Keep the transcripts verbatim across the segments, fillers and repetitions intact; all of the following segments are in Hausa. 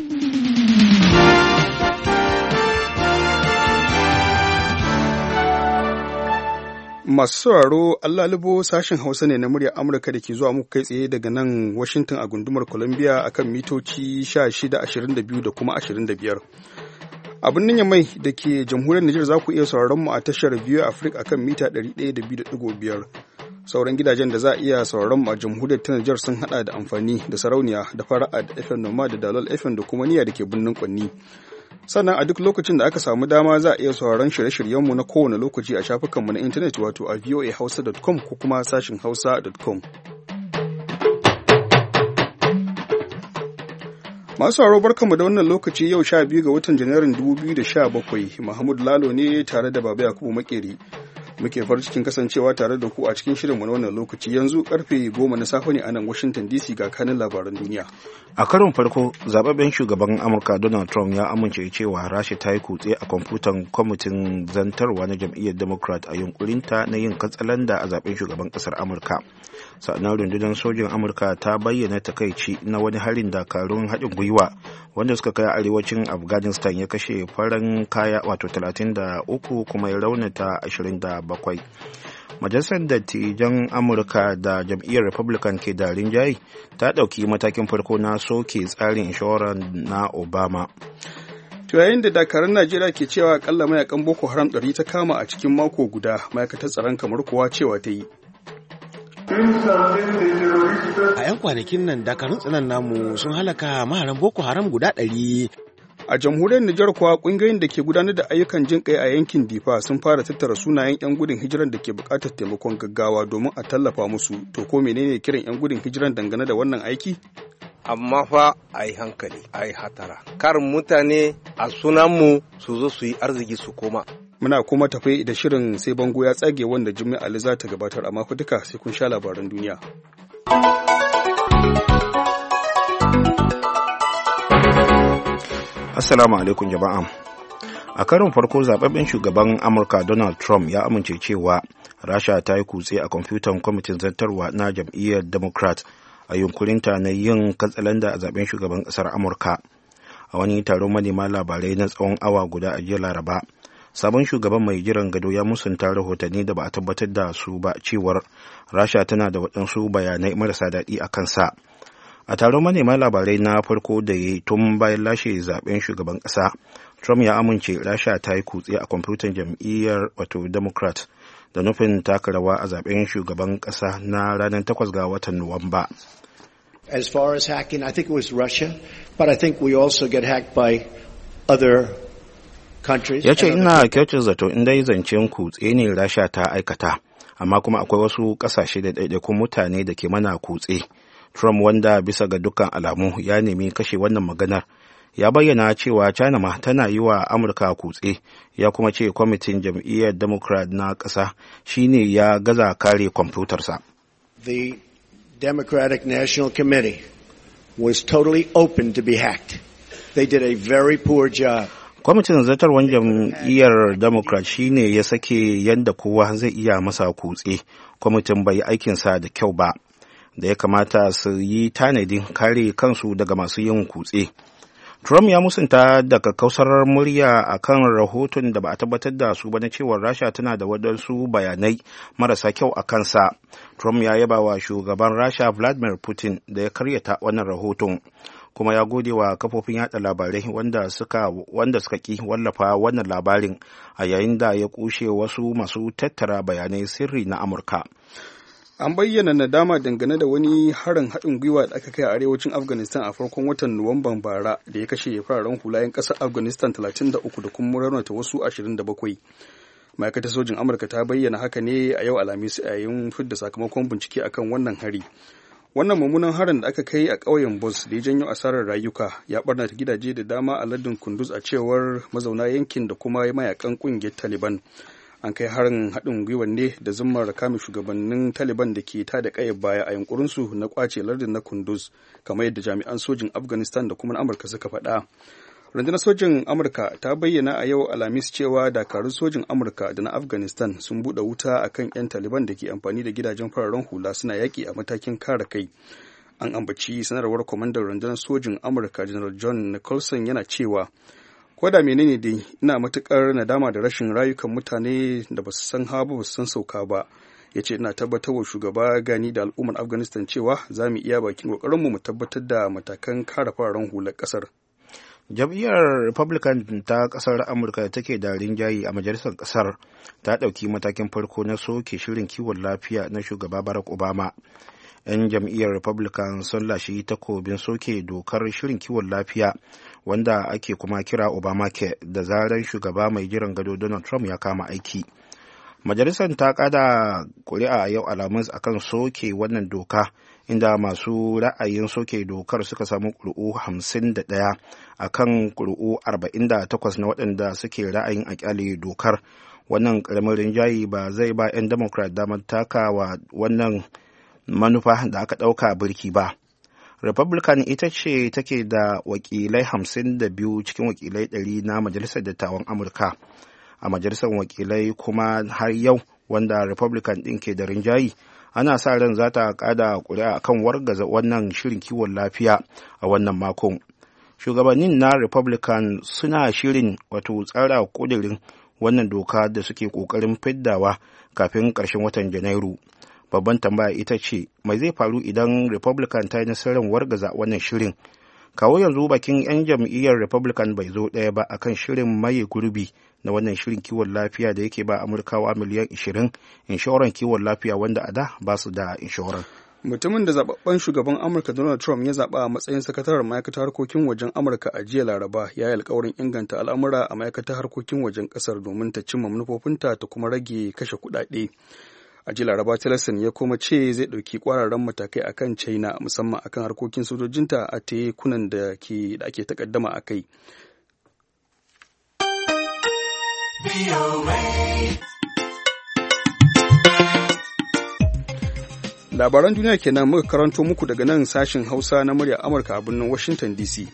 Masu sauraro Allah libo sashen Hausa ne na muryar Amurka da ke zuwa muku kai tsaye daga nan Washington a gundumar Columbia akan mitoci sha shida, ashirin da biyu da kuma ashirin da biyar. A birnin Yamai da ke jamhuriyar Nijar za ku iya sauraron mu a tashar V O A Africa akan mita ɗari ɗaya da biyu da ɗigo biyar. Sauran gidajen da za a iya sauraron mu a jamhuriyar ta Nijar sun hada da amfani da sarauniya da fara'a da F M Noma da Dalol F M da kuma niyya da ke birnin Kwanni. Sannan a duk lokacin da aka samu dama za a iya sauraron shirye-shiryenmu na kowane lokaci a shafukanmu na intanet wato a voa hausa dot com ko kuma sashin hausa dot com. Masu sauraro barkanmu da wannan lokaci yau sha biyu ga watan Janairun dubu biyu da sha bakwai. Mahmud Lalo ne tare da Baba Yakubu Makeri. Muke farin cikin kasancewa tare da ku a cikin shirinmu na wannan lokaci yanzu karfe goma na safe ne a nan Washington D C ga kanin labaran duniya. A karon farko, zababben shugaban Amurka Donald Trump ya amince cewa Rasha ta yi kutse a kwamfutan kwamitin zantarwa na jam'iyyar Democrat a yunkurinta na yin katsalanda a zaben shugaban kasar Amurka. Sannan rundunar sojin Amurka ta bayyana takaici na wani harin dakarun haɗin gwiwa wanda suka kai arewacin Afghanistan ya kashe farin kaya wato talatin da uku kuma ya raunata ashirin da bakwai. Majalisar Dattijan Amurka da jam'iyyar Republican ke da rinjaye ta ɗauki matakin farko na soke tsarin inshorar na Obama. To yayin da dakarun Najeriya ke cewa akalla mayakan Boko Haram ɗari ta kama a cikin mako guda, ma'aikatar tsaron kamar kowa cewa ta yi. A 'yan kwanakin nan dakarun tsaron namu sun halaka maharan Boko Haram guda ɗari. A jamhuriyar Nijar kuwa kungiyoyin da ke gudanar da ayyukan jin kai a yankin Difa sun fara tattara sunayen 'yan gudun hijiran da ke buƙatar taimakon gaggawa domin a tallafa musu. To ko menene kiran 'yan gudun hijiran dangane da wannan aiki? Amma fa a yi hankali, a yi hatara. Kar mutane a sunanmu su zo su yi arziki su koma. Muna kuma tafi da shirin sai bango ya tsage wanda Jimmy Ali za ta gabatar amma fa duka sai kun sha labaran duniya. Assalamu alaikum jama'a. A karon farko zababben shugaban Amurka Donald Trump ya amince cewa Rasha ta yi kutse a kwamfutan kwamitin zartarwa na jam'iyyar Democrat a yunkurinta na yin katsalanda a zaben shugaban ƙasar Amurka. A wani taron manema labarai na tsawon awa guda a jiya Laraba, sabon shugaban mai jiran gado ya musanta rahotanni da ba a tabbatar da su ba cewar Rasha tana da waɗansu bayanai marasa daɗi a kansa. A taron manema labarai na farko da ya tun bayan lashe zaben shugaban ƙasa, Trump ya amince Rasha ta yi kutse a kwamfutan jam'iyyar wato Democrat da nufin taka rawa a zaben shugaban ƙasa na ranar takwas ga watan Nuwamba. As far as hacking, I think it was Russia, but I think we also get hacked by other countries. Ya ce ina kyautar zato in dai zancen kutse ne Rasha ta aikata, amma kuma akwai wasu ƙasashe da ɗaiɗaikun mutane da ke mana kutse. Trump wanda bisa ga dukkan alamu ya nemi kashe wannan maganar ya bayyana cewa China ma tana yi wa Amurka kutse, ya kuma ce kwamitin jam'iyyar Democrat na ƙasa shine ya gaza kare kwamfutarsa. The Democratic National Committee was totally open to be hacked. They did a very poor job. Kwamitin zartarwar jam'iyyar Democrat shine ya sake yadda kowa zai iya masa kutse. Kwamitin bai yi aikinsa da kyau ba, da ya kamata su yi tanadin kare kansu daga masu yin kutse. Trump ya musanta daga kausar murya a kan rahoton da ba a tabbatar da su ba na cewar Rasha tana da waɗansu bayanai marasa kyau a kansa. Trump ya yaba wa shugaban Rasha Vladimir Putin da ya karyata wannan rahoton, kuma ya gode wa kafofin yada labarai wanda suka wanda suka ki wallafa wannan labarin a yayin da ya kushe wasu masu tattara bayanai sirri na Amurka. An bayyana nadama dangane da wani harin haɗin gwiwa da aka kai a arewacin Afghanistan a farkon watan Nuwamban bara da ya kashe fararen hula 'yan ƙasar Afghanistan talatin da uku da kuma raunata wasu ashirin da bakwai. Ma'aikatar sojin Amurka ta bayyana haka ne a yau Alhamis a yayin fidda sakamakon bincike akan wannan hari. Wannan mummunan harin da aka kai a ƙauyen Bos da ya janyo asarar rayuka ya ɓarnata gidaje da dama a lardin Kunduz a cewar mazauna yankin da kuma mayakan ƙungiyar Taliban. An kai harin haɗin gwiwa ne da zummar kame shugabannin Taliban da ke tada ƙayar baya a yunkurinsu na ƙwace lardin na Kunduz, kamar yadda jami'an sojin Afghanistan da kuma Amurka suka faɗa. Rundunar sojin Amurka ta bayyana a yau Alhamis cewa dakarun sojin Amurka da na Afghanistan sun buɗe wuta akan 'yan Taliban da ke amfani da gidajen fararen hula suna yaƙi a matakin kare kai. An ambaci sanarwar kwamandan rundunar sojin Amurka General John Nicholson yana cewa, ko da menene dai ina matukar nadama da rashin rayukan mutane da ba su san hawa ba su san sauka ba. Ya ce ina tabbatar wa shugaba Gani da al'ummar Afghanistan cewa za mu iya bakin ƙoƙarinmu mu tabbatar da matakan kare fararen hular ƙasar. Jam'iyyar Republican ta ƙasar Amurka da take da rinjaye a majalisar ƙasar ta ɗauki matakin farko na soke shirin kiwon lafiya na shugaba Barack Obama. 'Yan jam'iyyar Republican sun lashe takobin soke dokar shirin kiwon lafiya wanda ake kuma kira Obamacare da zarar shugaba mai jiran gado Donald Trump ya kama aiki. Majalisar ta kada kuri'a a yau Alhamis akan soke wannan doka, inda masu ra'ayin soke dokar suka samu ƙuri'u hamsin da ɗaya a kan ƙuri'u arba'in da takwas na waɗanda suke ra'ayin a ƙyale dokar. Wannan ƙaramin rinjaye ba zai ba 'yan Democrat damar takawa wannan manufa da aka ɗauka birki ba. Republican ita ce take da wakilai hamsin da biyu cikin wakilai ɗari na Majalisar Dattawan Amurka. A majalisar wakilai kuma har yau wanda Republican ɗin ke da rinjayi, ana sa ran za ta kada ƙuri'a kan wargaza wannan shirin kiwon lafiya a wannan makon. Shugabannin na Republican suna shirin wato tsara ƙudurin wannan doka da suke ƙoƙarin fiddawa kafin ƙarshen watan Janairu. Babban tambaya ita ce, mai zai faru idan Republican ta yi nasarar wargaza wannan shirin? Kawo yanzu bakin 'yan jam'iyyar Republican bai zo ɗaya ba akan shirin maye gurbi na wannan shirin kiwon lafiya da yake ba Amurkawa miliyan ashirin inshoran kiwon lafiya wanda a da ba su da inshoran. Mutumin da zababben shugaban Amurka Donald Trump ya zaba a matsayin sakataren ma'aikatar harkokin wajen Amurka a jiya Laraba ya yi alkawarin inganta al'amura a ma'aikatar harkokin wajen kasar domin ta cimma manufofinta ta kuma rage kashe kuɗaɗe. A jiya Laraba Tillerson ya kuma ce zai ɗauki ƙwararren matakai akan China musamman akan harkokin sojojinta a tekunan da ake takaddama a kai. Labaran duniya kenan muka karanto muku daga nan sashin Hausa na murya Amurka a birnin Washington D C.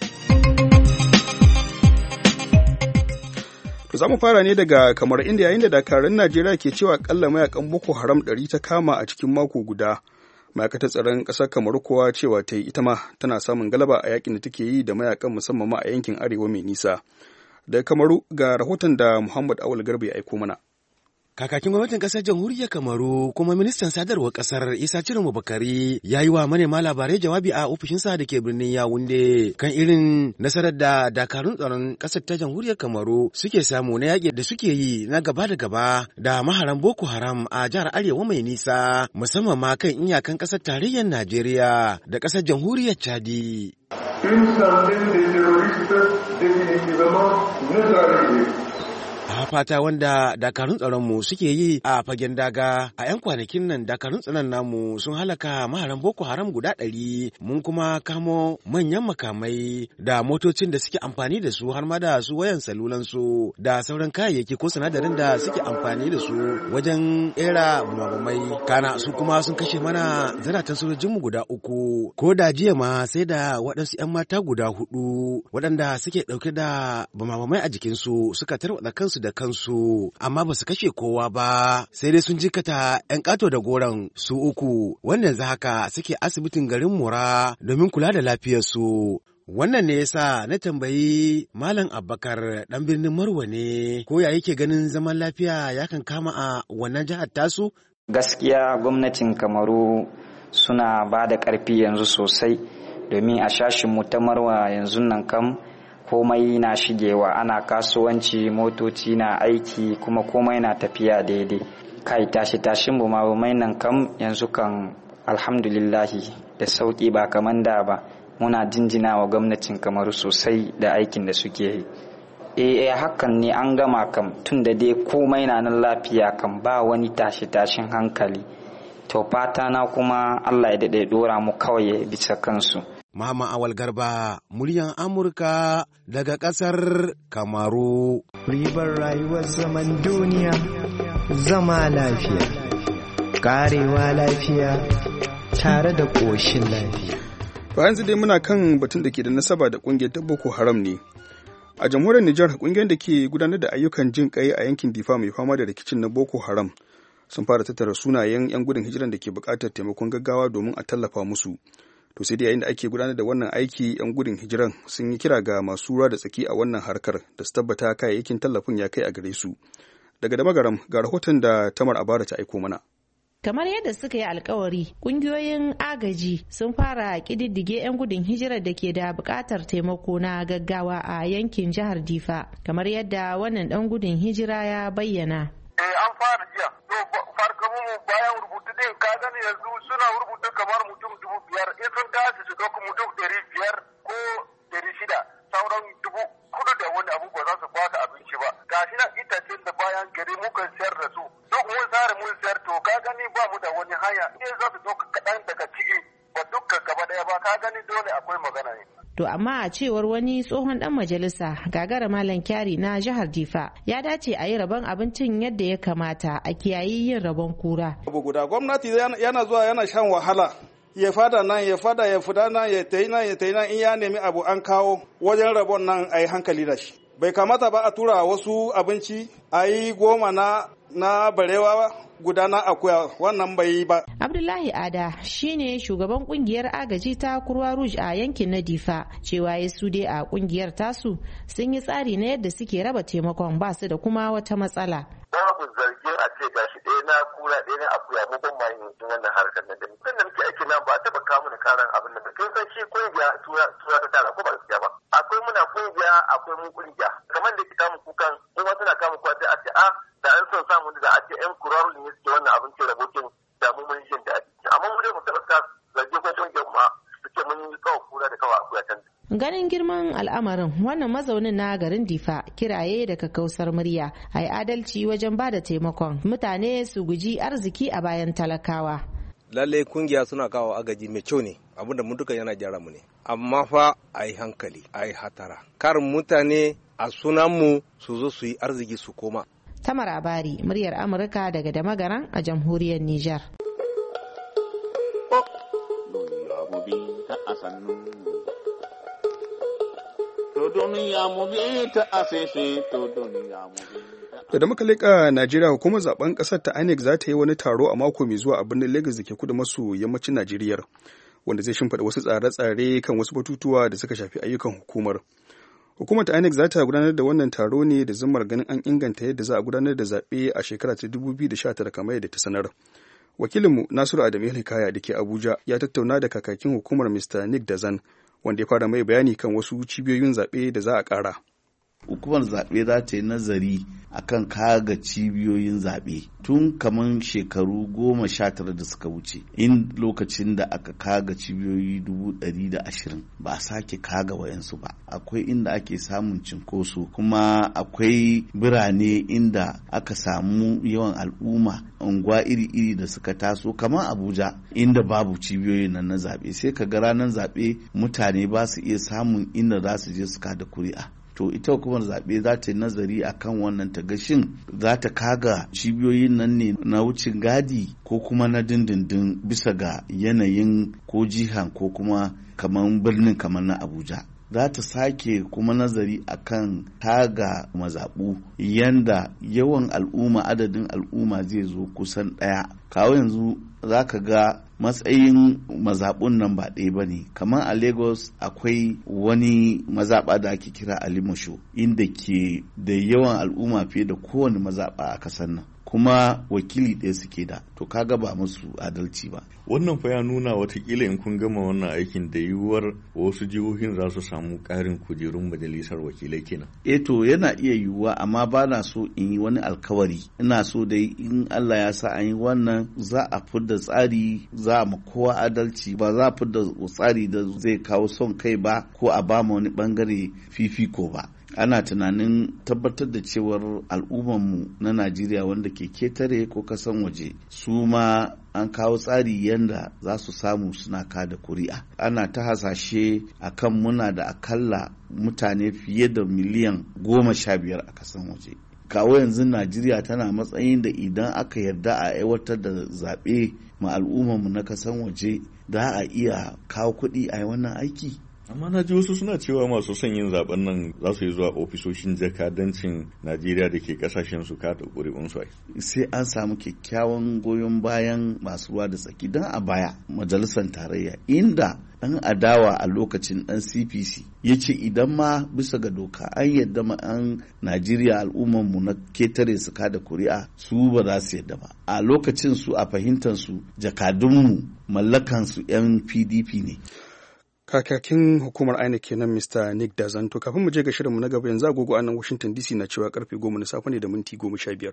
To za mu fara ne daga kamar inda yayin da dakarun Najeriya ke cewa akalla mayakan Boko Haram ɗari ta kama a cikin mako guda. Ma'aikatar tsaron ƙasar Kamaru kuwa cewa ta yi ita ma tana samun galaba a yakin da take yi da mayakan musamman ma a yankin arewa mai nisa. Daga Kamaru ga rahoton da Muhammad Awal Garba ya aiko mana. Kakakin gwamnatin kasar jamhuriyar Kamaru kuma ministan sadarwar kasar Isa Ciroma Bakari ya yi wa manema labarai jawabi a ofishinsa da ke birnin Yawunde kan irin nasarar da dakarun tsaron kasar ta jamhuriyar Kamaru suke samu na yaƙi da suke yi na gaba da gaba da maharan Boko Haram a jihar Arewa mai nisa musamman ma kan iyakan kasar tarayyar Najeriya da kasar jamhuriyar Chadi. Une centaine de terroristes définitivement neutralisés. A fata wanda dakarun tsaronmu suke yi a fagen daga a 'yan kwanakin nan dakarun tsaron namu sun halaka maharan Boko Haram guda ɗari mun kuma kamo manyan makamai da motocin da suke amfani da su har ma da su wayan salulansu da sauran kayayyaki ko sinadarin da suke amfani da su wajen era bumabumai. Kana su kuma sun kashe mana zaratan sojojinmu guda uku ko da jiya ma sai da waɗansu 'yan mata guda hudu waɗanda suke ɗauke da bumabumai a jikinsu suka tarwatsa kansu da kansu amma ba su kashe kowa ba sai dai sun jikata 'yan ƙato da goron su uku wanda yanzu haka suke asibitin garin Mura domin kula da lafiyarsu. Wannan ne yasa na tambayi Malam Abubakar ɗan birnin Marwa ne ko ya yake ganin zaman lafiya ya kan kama a wannan jihar tasu? Gaskiya gwamnatin Kamaru suna ba da ƙarfi yanzu sosai domin a shashin mu ta Marwa yanzu nan kam komai na shigewa, ana kasuwanci, motoci na aiki kuma komai na tafiya daidai. Kai tashi tashin bumabumai nan kam yanzu kan alhamdulillahi da sauki ba kaman da ba. Muna jinjina wa gwamnatin Kamaru sosai da aikin da suke yi. Eh hakan ne an gama kam tun da dai komai na nan lafiya kan ba wani tashi tashin hankali. To fata na kuma Allah ya daɗe ɗora mu kawai bisa kansu. Muhammad Awal Garba, muryan Amurka daga ƙasar Kamaru. Ribar rayuwar zaman duniya, zama lafiya, ƙarewa lafiya, tare da ƙoshin lafiya. To yanzu dai muna kan batun da ke da nasaba da ƙungiyar ta Boko Haram ne. A jamhuriyar Nijar, ƙungiyar da ke gudanar da ayyukan jin ƙai a yankin Difa mai fama da rikicin na Boko Haram sun fara tattara sunayen 'yan gudun hijiran da ke buƙatar taimakon gaggawa domin a tallafa musu. To sai dai yayin da ake gudanar da wannan aiki 'yan gudun hijiran sun yi kira ga masu ruwa da tsaki a wannan harkar da su tabbata kayayyakin tallafin ya kai a gare su. Daga da magaram ga rahoton da Tamar Abara ta aiko mana. Kamar yadda suka yi alkawari, kungiyoyin agaji sun fara kididdige 'yan gudun hijirar da ke da bukatar taimako na gaggawa a yankin jihar Difa, kamar yadda wannan dan gudun hijira ya bayyana. Eh an fara jiya, to farkon mu bayan rubutu din ka gani yanzu suna rubuta kamar mutum dubu biyar, in sun tashi su dauki mutum ɗari biyar ko ɗari shida, sauran dubu kudu da wani abu ba za su kwata abinci ba. Gashi na itacen da bayan gari mukan sayar da su, duk mun sare mun sayar to ka gani ba mu da wani hanya, in za su dauka kaɗan daga ciki ba dukkan gaba ɗaya ba, ka gani dole akwai magana ne. To amma a cewar wani tsohon dan majalisa Gagara Malam Kyari na jihar Difa, ya dace a yi rabon abincin yadda ya kamata, a kiyayi yin rabon kura. Abu guda gwamnati yana zuwa yana shan wahala, ya fada nan ya fada ya fida nan ya tayi nan ya tayi nan, in ya nemi abu an kawo wajen rabon nan a yi hankali da shi. Bai kamata ba a tura wasu abinci a yi goma na na barewa guda na akuya, wannan bai yi ba. Abdullahi Ada shine shugaban kungiyar agaji ta Kurwa Rouge a yankin na Difa, cewa ya su dai a kungiyar tasu sun yi tsari na yadda suke raba taimakon, ba su da kuma wata matsala. Babu zargin a ce gashi ɗaya na kura ɗaya na akuya, mu ban mai yin wannan harkar nan da ni. Sannan muke aiki nan ba taɓa kawo mana karan abin nan da kin san shi kungiya tura tura ta tara ko ba gaskiya ba. Akwai muna kungiya akwai mu kungiya. Kamar da ke kamu kukan kuma suna kamu kuwa sai a ce a da an son samu da a ce yan kuraru ne suke wannan abincin rabokin da mu mun jin daɗi. Amma mu dai mu taɓa sa zargi ko kungiya kuma suke mun yi kawo kura da kawo akuya can. Ganin girman al'amarin, wannan mazaunin na garin Difa kiraye da kakkausar murya a yi adalci wajen ba da taimakon, mutane su guji arziki a bayan talakawa. Lalle kungiya suna kawo agaji mai kyau ne, abinda mu duka yana gyara mu ne, amma fa a yi hankali, a yi hatara, kar mutane a sunan mu su zo su yi arziki su koma. Tamar Abari, muryar Amurka daga Damagaran a jamhuriyar Nijar. Da da muka leƙa Najeriya, hukumar zaben ƙasar ta I N E C za ta yi wani taro a mako mai zuwa a birnin Lagos da ke kudu maso yammacin Najeriya, wanda zai shimfiɗa wasu tsare-tsare kan wasu batutuwa da suka shafi ayyukan hukumar. Hukumar ta I N E C za ta gudanar da wannan taro ne da zummar ganin an inganta yadda za a gudanar da zaɓe a shekara ta dubu biyu da sha tara kamar yadda ta sanar. Wakilinmu Nasiru Adamu Hikaya da ke Abuja ya tattauna da kakakin hukumar Mister Nick Dazan, wanda ya fara mai bayani kan wasu cibiyoyin zaɓe da za a ƙara. Hukumar zaɓe za ta yi nazari akan kaga cibiyoyin zaɓe tun kamar shekaru goma sha tara da suka wuce, in lokacin da aka kaga cibiyoyi dubu ɗari da ashirin ba a sake kaga wayansu ba. Akwai inda ake samun cinkoso, kuma akwai birane inda aka samu yawan al'umma, unguwa iri-iri da suka taso kamar Abuja inda babu cibiyoyin nan na zaɓe, sai ka ga ranar zaɓe mutane ba su iya samun inda za su je su kada kuri'a. To ita hukumar zaɓe za ta yi nazari a kan wannan ta gashin za ta kaga cibiyoyin nan ne na wucin gadi ko kuma na dindindin bisa ga yanayin ko jihan ko kuma kamar birnin kamar na Abuja. Za ta sake kuma nazari a kan taga mazaɓu yanda yawan al'umma, adadin al'umma zai zo kusan ɗaya. Kawo yanzu za ka ga matsayin mazaɓun nan ba ɗaya ba ne. Kamar a Lagos akwai wani mazaɓa da ake kira Alimosho, inda ke da yawan al'umma fiye da kowane mazaɓa a ƙasar nan, kuma wakili ɗaya suke da, to kaga ba musu adalci ba. Wannan fa ya nuna watakila in kun gama wannan aikin da yiwuwar wasu jihohin za su samu ƙarin kujerun majalisar wakilai kenan. E to yana iya yiwuwa, amma ba na so in yi wani alkawari. Ina so dai in Allah ya sa an yi wannan za a fidda tsari, za a ma kowa adalci, ba za a fidda tsari da zai kawo son kai ba ko a ba ma wani bangare fifiko ba. Ana tunanin tabbatar da cewar al'ummarmu na Najeriya wanda ke ketare ko kasan waje su ma an kawo tsari yadda za su samu suna kada kuri'a. Ana ta hasashe akan muna da akalla mutane fiye da miliyan goma sha biyar a kasan waje. Kawo yanzu Najeriya tana matsayin da idan aka yarda a aiwatar da zaɓe ma al'ummarmu na kasan waje za a iya kawo kuɗi a wannan aiki. amma na ji wasu suna cewa masu son yin zaben nan za su yi zuwa ofisoshin jakadancin Najeriya da ke kasashen su kada ƙuri'unsu. Sai an samu kyakkyawan goyon bayan masu ruwa da tsaki don a baya majalisar tarayya inda ɗan adawa a lokacin ɗan C P C ya ce idan ma bisa ga doka an yadda ma an Najeriya al'ummarmu na ketare su kada kuri'a su ba za su yadda ba. A lokacin su a fahimtar su jakadunmu mallakan su 'yan P D P ne. Kakakin hukumar I N E C kenan Mister Nick Dazanto. Kafin mu je ga shirinmu na gaba yanzu agogo a nan Washington D C na cewa karfe goma na safe ne da minti goma sha biyar.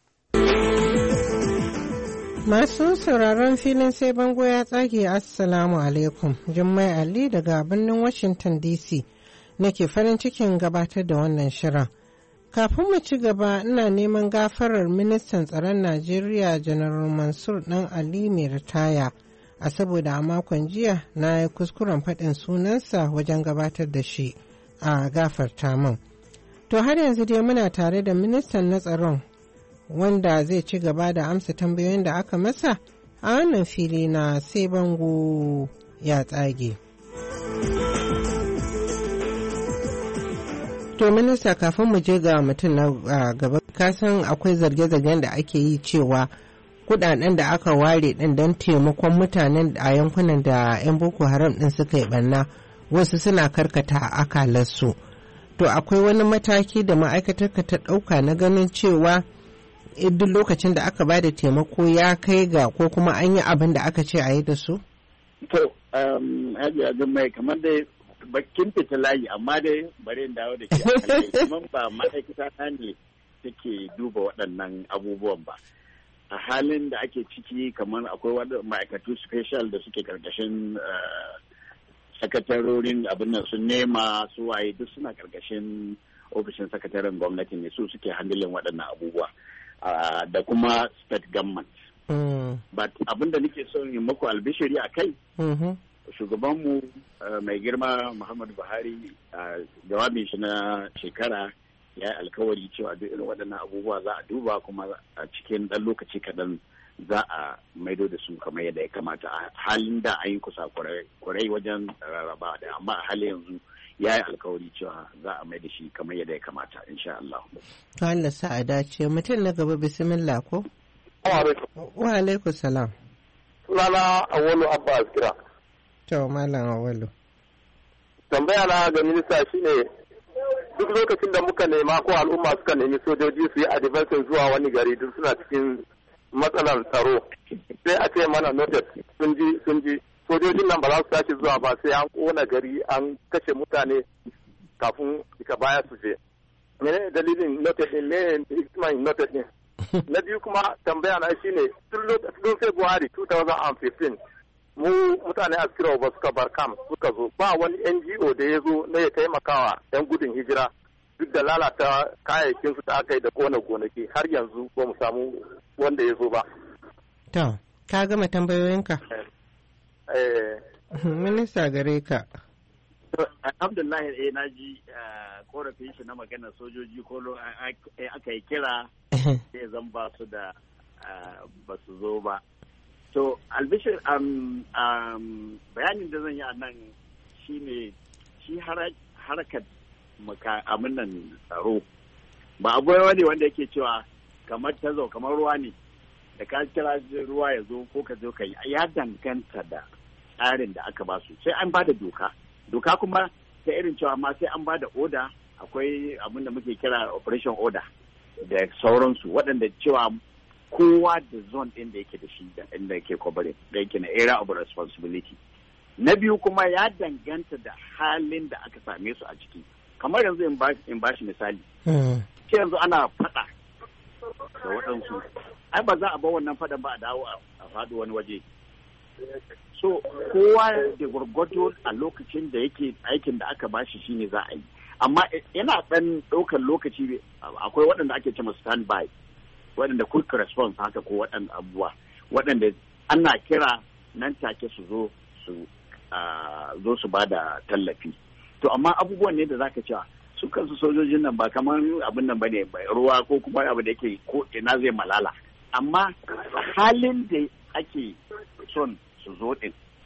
Masu sauraron filin sai bango ya tsage Assalamu alaikum. Jummai Ali daga birnin Washington D C nake farin cikin gabatar da wannan shirin. Kafin mu ci gaba ina neman gafarar ministan tsaron Najeriya General Mansur Dan Ali mai ritaya. A saboda a makon jiya na yi kuskuren faɗin sunansa wajen gabatar da shi a gafarta min. To har yanzu dai muna tare da ministan na tsaron wanda zai ci gaba da amsa tambayoyin da aka masa a wannan fili na sai bango ya tsage. To minista kafin mu je ga mutum na gaba kasan akwai zarge-zargen da ake yi cewa kudaden da aka ware din don taimakon mutanen a yankunan da 'yan boko haram din suka yi barna wasu suna karkata akalarsu. To akwai wani mataki da ma'aikatar ka ta ɗauka na ganin cewa duk lokacin da aka bada taimako ya kai ga ko kuma an yi abin da aka ce a yi da su? To, hajiya zan mai kamar dai bakin fita layi amma dai bari in dawo da ke a kamar ba ma'aikata ta ne take duba waɗannan abubuwan ba. A halin da ake ciki kamar akwai wadda ma'aikatu special da suke karkashin sakatarorin abin nan sun nema su waye duk suna karkashin ofishin sakataren gwamnati ne su suke handilin waɗannan abubuwa. Uh, da kuma state government. Mm. But abin da nake son yi muku albishiri a kai, mm-hmm. Shugabanmu uh, mai girma Muhammadu Buhari uh, jawabin shi na shekara ya yi alkawari cewa duk irin waɗannan abubuwa za a duba kuma a cikin ɗan lokaci kaɗan za a maido da su kamar yadda ya kamata a halin da an yi kusa kurai wajen rarraba da amma a halin yanzu ya yi alkawari cewa za a mai da shi kamar yadda ya kamata insha Allah. To Allah sa a dace mutum na gaba bismillah ko? Wa alaikum salam. Sunana Awalu Abba Askira. To malam Awalu. Tambaya na ga minista shine duk lokacin da muka nema ko al'umma suka nemi sojoji su yi advancing zuwa wani gari duk suna cikin matsalar tsaro sai a ce mana notice sun ji sun ji sojojin nan ba za su tashi zuwa ba sai an kona gari an kashe mutane kafin daga baya su je. Mene dalilin notice din ne hikman notice din? Na biyu kuma tambaya na shine tun lokacin February two thousand fifteen mu mutane Askira ba suka bar kam suka zo ba wani N G O da ya zo na ya taimakawa yan gudun hijira duk da lalata kayayyakin su ta aka yi da kona gonaki har yanzu ba mu samu wanda ya zo ba. To, ka gama tambayoyinka? Minista gare ka. Alhamdulillah eh na ji korafin shi na magana sojoji ko aka yi kira sai zan ba su da ba su zo ba. To albishir bayanin da zan yi a nan shine shi harkar amin nan tsaro ba abu ne wanda yake cewa kamar ta zo kamar ruwa ne da ka kira ruwa ya zo ko ka zo ka yi ya danganta da tsarin da aka ba su sai an ba da doka doka kuma ta irin cewa ma sai an ba da oda akwai abin da muke kira operation order da sauransu waɗanda cewa kowa da zone ɗin da yake da shi da inda yake covering da yake na area of responsibility. Na biyu kuma ya danganta da halin da aka same su a ciki kamar yanzu in ba shi misali ce yanzu ana faɗa da waɗansu ai ba za a bar wannan faɗan ba a dawo a faɗo wani waje. So kowa da gwargwado a lokacin da yake aikin da aka bashi shine za a yi amma yana ɗan ɗaukar lokaci akwai waɗanda ake cewa stand by waɗanda quick response haka ko waɗanda abubuwa waɗanda ana kira nan take su zo su zo su ba da tallafi to amma abubuwan ne da zaka cewa su kansu sojojin nan ba kamar abin nan bane ruwa ko kuma abu da yake ko ina zai malala amma halin da ake son su zo din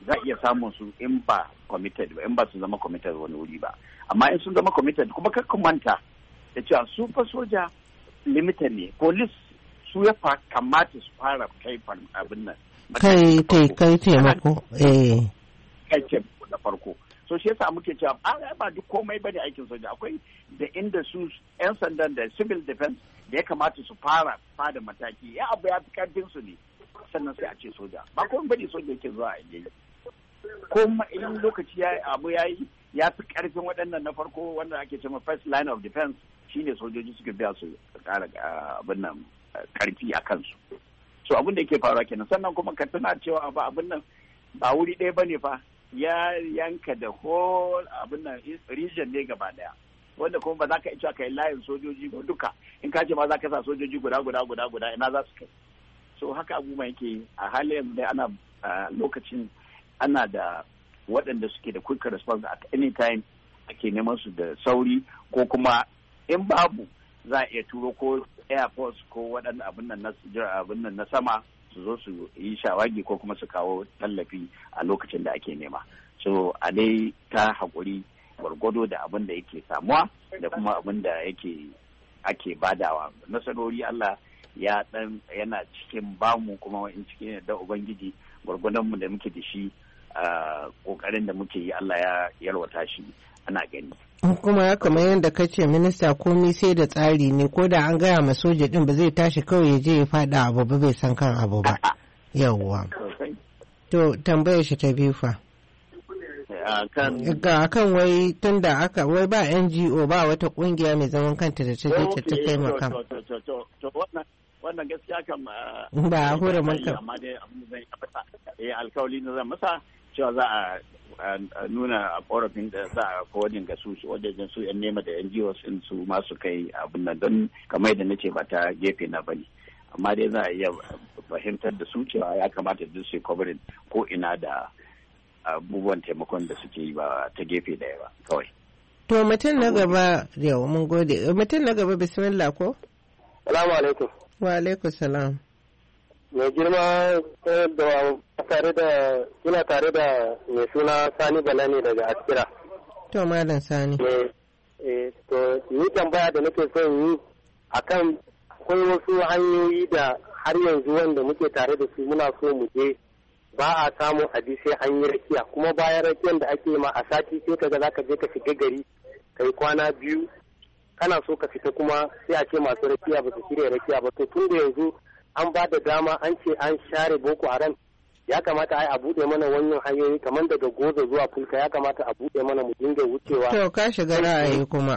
za a iya samun su in ba committed ba, in ba su zama committed wani wuri ba. Amma in sun zama committed kuma kakkan manta da cewa su fa soja limited ne, police su ya kamata su fara kai abin nan. Kai kai taimako. Eh. Kai taimako da farko. So shi yasa muke cewa ba duk komai bane aikin soja, akwai da inda su yan sandan da civil defense da ya kamata su fara fada mataki, ya abu ya fi karfin su ne sannan sai a ce soja. Ba komai bane soja yake zuwa a yi. Kuma idan lokaci ya abu ya yi ya fi karfin waɗannan na farko wanda ake cewa first line of defense shine sojoji suka biya su kara abin nan karfi a kansu. So abin da yake faruwa kenan, sannan kuma ka tuna cewa ba abin nan ba wuri ɗaya bane fa, ya yanka da whole abin nan region ne gaba daya, wanda kuma ba za ka iya kai layin sojoji ba duka, in ka ce ma za ka sa sojoji guda guda guda guda ina za su kai. So haka abubuwan yake a halin yanzu dai ana lokacin ana da waɗanda suke da quick response at any time, ake neman su da sauri, ko kuma in babu za a iya turo ko air force ko waɗanda abin nan na abin nan na sama su zo su yi shawagi ko kuma su kawo tallafi a lokacin da ake nema. So a dai ta haƙuri gwargwado da abin da yake samuwa da kuma abin da yake ake badawa. Nasarori Allah ya dan yana cikin bamu, kuma in cikin da Ubangiji gwargwadon mu da muke da shi, kokarin da muke yi Allah ya yalwata shi ana gani. Kuma ya kamar yadda ka ce minista, komai sai da tsari ne, ko da an gaya ma soja din ba zai tashi kawai ya je ya faɗa abu ba bai san kan abu ba. Yawwa. To tambayar shi ta biyu fa. Ga kan wai tunda aka wai ba N G O ba wata kungiya mai zaman kanta da ta je ta taimaka. Wannan gaskiya kan ba a hura maka. Amma dai abin da zai alkawali na zan masa cewa za a nuna a korafin da za a kowadin ga su wajen su yan nema da N G Os in su masu kai abin nan, don kamar yadda nace ba ta gefe na bane, amma dai za a iya fahimtar da su cewa ya kamata duk su covering ko ina da abubuwan taimakon da suke yi ba ta gefe daya ba kawai. To mutum na gaba, yau mun gode. Mutum na gaba, bismillah ko? Salamu alaikum. Wa alaikum salam. Mai girma da tare da ina tare da mai suna Sani Bala ne daga Askira. To malam Sani. Eh to ni tambaya da nake son yi akan akwai wasu hanyoyi da har yanzu wanda muke tare da su muna so mu je ba a samun abi sai an yi rakiya, kuma bayan rakiyan da ake ma a sati sai kaga zaka je ka shiga gari kai kwana biyu kana so ka fita kuma sai a ce masu rakiya ba su shirya rakiya ba. To tun da yanzu an ba da dama an ce an share Boko Haram, ya kamata ai a buɗe mana wannan hanyoyi kamar daga Goza zuwa Fulka, ya kamata a buɗe mana mu dinga wucewa. To ka shiga ra'ayi kuma.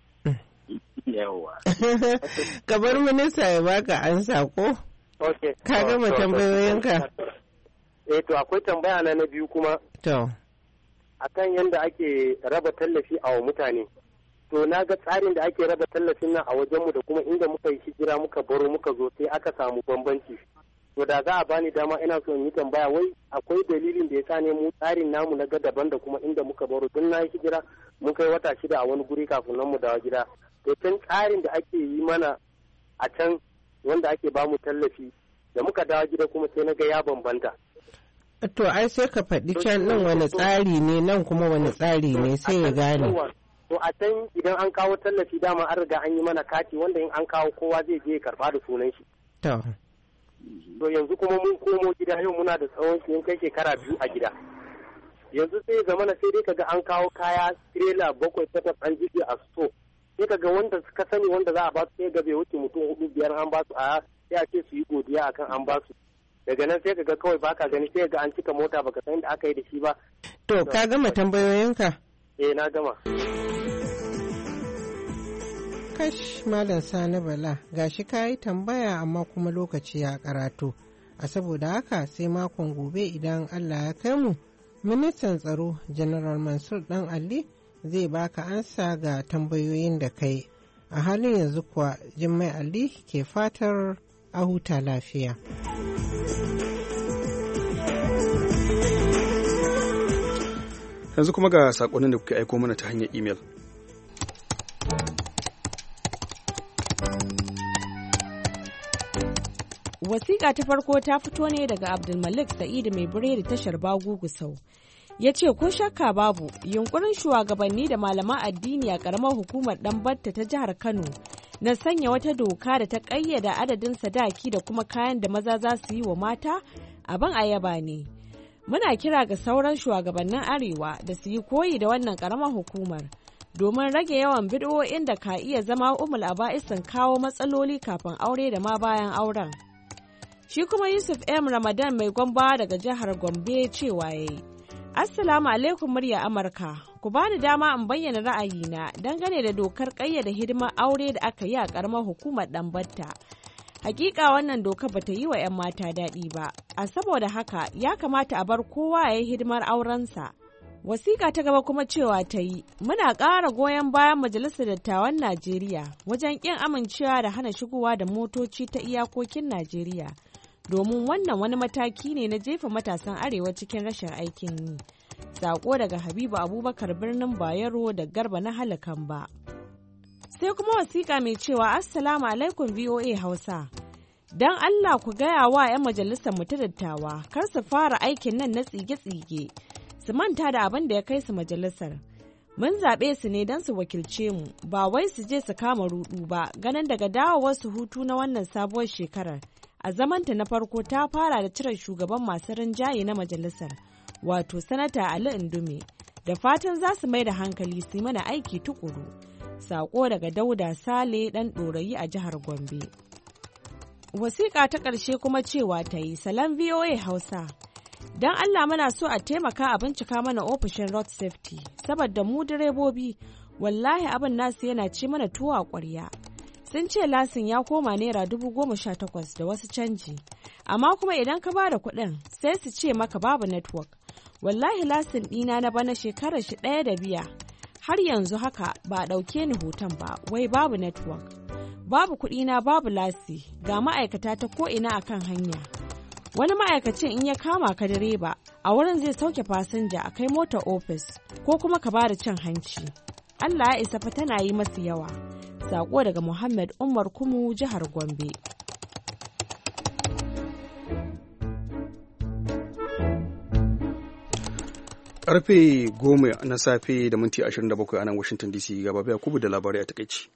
Yawa. Ka bar minista ya baka ansa ko? Okay. Ka gama tambayoyinka? Eh to akwai tambaya na na biyu kuma. To. Akan yadda ake raba tallafi a wa mutane. To na ga tsarin da ake raba tallafin nan a wajenmu da kuma inda muka yi hijira muka baro muka zo sai aka samu bambanci. To da za a bani dama ina so in yi tambaya, wai akwai dalilin da ya sa ne mu tsarin namu na ga daban da kuma inda muka baro. Don na yi hijira mun kai wata shida a wani guri kafin nan mu dawo gida. To can tsarin da ake yi mana a can wanda ake ba mu tallafi da muka dawo gida kuma sai na ga ya bambanta. To ai sai ka faɗi can nan wani tsari ne nan kuma wani tsari ne sai ya gane. To a can idan an kawo tallafi dama an riga an yi mana kati wanda in an kawo kowa zai je ya karba da sunan shi. To. To yanzu kuma mun komo gida yau muna da tsawon shi kai shekara biyu a gida. Yanzu sai zamana sai dai kaga an kawo kaya tirela bakwai takwas an jike a sto. Sai kaga wanda suka sani wanda za a ba su sai ga bai wuce mutum hudu biyar an ba su a sai a ce su yi godiya akan an ba su. Daga nan sai kaga kawai baka gani sai ga an cika mota baka san da aka yi da shi ba. To ka gama tambayoyinka? Eh na gama. Kash Malam Sani Bala, gashi ka yi tambaya amma kuma lokaci ya karatu. A saboda haka sai makon gobe idan Allah ya kai mu, ministan tsaro General Mansur Dan Ali zai baka ansa ga tambayoyin da kai. A halin yanzu kuwa Jummai Ali ke fatar a huta lafiya. Yanzu kuma ga saƙonin da kuke aiko mana ta hanyar imel. Wasiƙa ta farko ta fito ne daga Abdulmalik Sa'idu mai biredi tashar Bagu Gusau. Ya ce ko shakka babu yunkurin shugabanni da malaman addini a ƙaramar hukumar Ɗanbatta ta jihar Kano na sanya wata doka da ta ƙayyada adadin sadaki da kuma kayan da maza za su yi wa mata abin ayaba ne. Muna kira ga sauran shugabannin Arewa da su yi koyi da wannan ƙaramar hukumar domin rage yawan bid'o'in da ka iya zama umul aba'isin kawo matsaloli kafin aure da ma bayan auren. Shi kuma Yusuf M. Ramadan mai gwamba daga jihar Gombe cewa ya yi. Assalamu alaikum murya Amurka, ku bani dama in bayyana ra'ayina dangane da dokar ƙayyade hidimar aure da aka yi a ƙaramar hukumar Ɗanbatta. Hakika wannan doka bata yi wa 'yan mata daɗi ba, a saboda haka ya kamata a bar kowa ya yi hidimar aurensa. Wasiƙa ta gaba kuma cewa ta yi, muna ƙara goyon bayan Majalisar Dattawan Najeriya wajen ƙin amincewa da hana shigowa da motoci ta iyakokin Najeriya. Domin wannan wani mataki ne na jefa matasan arewa cikin rashin aikin yi. Sako daga Habibu Abubakar birnin Bayero da Garba na halakan ba. Sai kuma wasiƙa mai cewa Assalamu alaikum V O A Hausa. Don Allah ku gaya wa 'yan majalisar mu ta dattawa kar su fara aikin nan na tsige-tsige. Su manta da abin da ya kai su majalisar. Mun zaɓe su ne don su wakilce mu, ba wai su je su kama ruɗu ba ganin daga dawowar su hutu na wannan sabuwar shekarar. A zamanta na farko ta fara da cire shugaban masu rinjaye na majalisar, wato sanata Ali Indume, da fatan za su mai da hankali su mana aiki tukuru. Sako daga Dauda Sale ɗan ɗorayi a jihar Gombe. Wasiƙa ta ƙarshe kuma cewa ta yi salon V O A Hausa. Don Allah muna so a taimaka a bincika mana ofishin road safety, saboda mu direbobi wallahi abin nasu yana ci mana tuwo a ƙwarya. Sun ce lasin ya koma naira dubu goma sha takwas da wasu canji, amma kuma idan ka bada kuɗin sai su ce maka babu network. Wallahi lasin ɗina na bana shekarar shi ɗaya da biya, har yanzu haka ba a ɗauke ni hoton ba, wai babu network. Babu kuɗina babu lasi, ga ma'aikata ta ko'ina a kan hanya. Wani ma'aikacin in ya kama ka direba, a wurin zai sauke fasinja a kai motar ofis ko kuma ka bada cin hanci. Allah ya isa fa tana yi masu yawa. Sako daga Muhammad Umar Kumu jihar Gombe. Karfe goma na safe da minti ashirin da bakwai a nan Washington D C gaba biya kubu da labarai a takaici.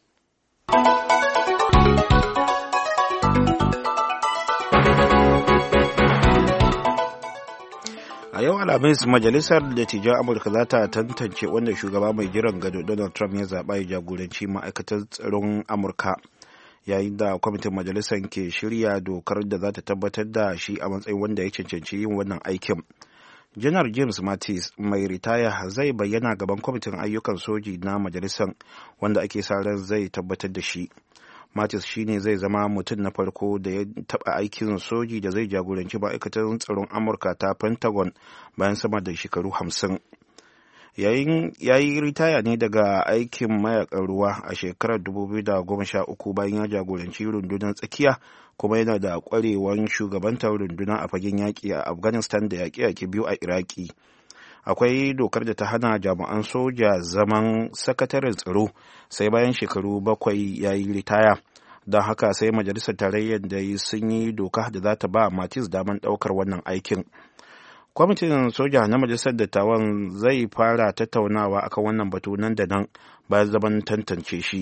A yau Alhamis Majalisar Dattijan Amurka za ta tantance wanda shugaba mai jiran gado Donald Trump ya zaɓa ya jagoranci ma'aikatar tsaron Amurka, yayin da kwamitin majalisar ke shirya dokar da za ta tabbatar da shi a matsayin wanda ya cancanci yin wannan aikin. Janar James Mattis mai ritaya zai bayyana gaban kwamitin ayyukan soji na majalisar, wanda ake sa ran zai tabbatar da shi. Mattis shine zai zama mutum na farko da ya taɓa aikin soji da zai jagoranci ma'aikatar tsaron Amurka ta Pentagon bayan sama da shekaru hamsin. Yayin yayi ritaya ne daga aikin mayakan ruwa a shekarar dubu biyu da goma sha uku bayan ya jagoranci rundunar tsakiya, kuma yana da ƙwarewan shugabantar runduna a fagen yaƙi a Afghanistan da yaƙe-yaƙe biyu a Iraki. Akwai dokar da ta hana jami'an soja zaman sakataren tsaro sai bayan shekaru bakwai ya yi ritaya, don haka sai majalisar tarayyar da sun yi doka da za ta ba Mattis daman ɗaukar wannan aikin. Kwamitin soja na majalisar dattawan zai fara tattaunawa akan wannan batu nan da nan bayan zaman tantance shi.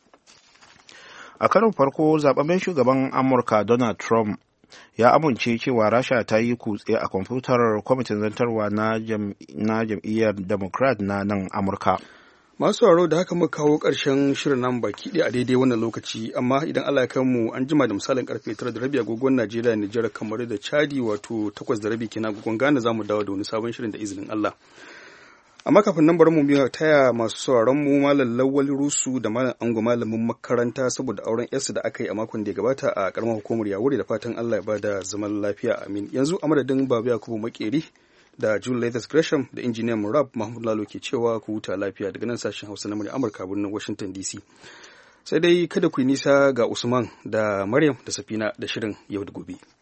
A karon farko zababben shugaban Amurka Donald Trump ya amince cewa Rasha ta yi kutse a kwamfutar kwamitin zantarwa na jam'iyyar Democrat na nan Amurka. Masu sauraro da haka muka kawo ƙarshen shirin nan baki ɗaya a daidai wannan lokaci, amma idan Allah ya mu an jima da misalin karfe tara da rabi agogon Najeriya, Nijar, kamar da Chadi, wato takwas da rabi kenan agogon Ghana, za mu dawo da wani sabon shirin da izinin Allah. Amma kafin nan bari mu biya taya masu sauraron mu Malam Lawal Rusu da Malam Ango malamin makaranta saboda auren yarsu da aka yi a makon da ya gabata a karamar hukumar Yawuri, da fatan Allah ya bada zaman lafiya, amin. Yanzu a madadin Babu Yakubu Makeri da June Lathis Gresham da injiniyan Murab, Mahmud Lalo ke cewa ku huta lafiya daga nan sashen Hausa na murya Amurka birnin Washington D C. Sai dai kada ku yi nisa ga Usman da Maryam da Safina da shirin yau da gobe.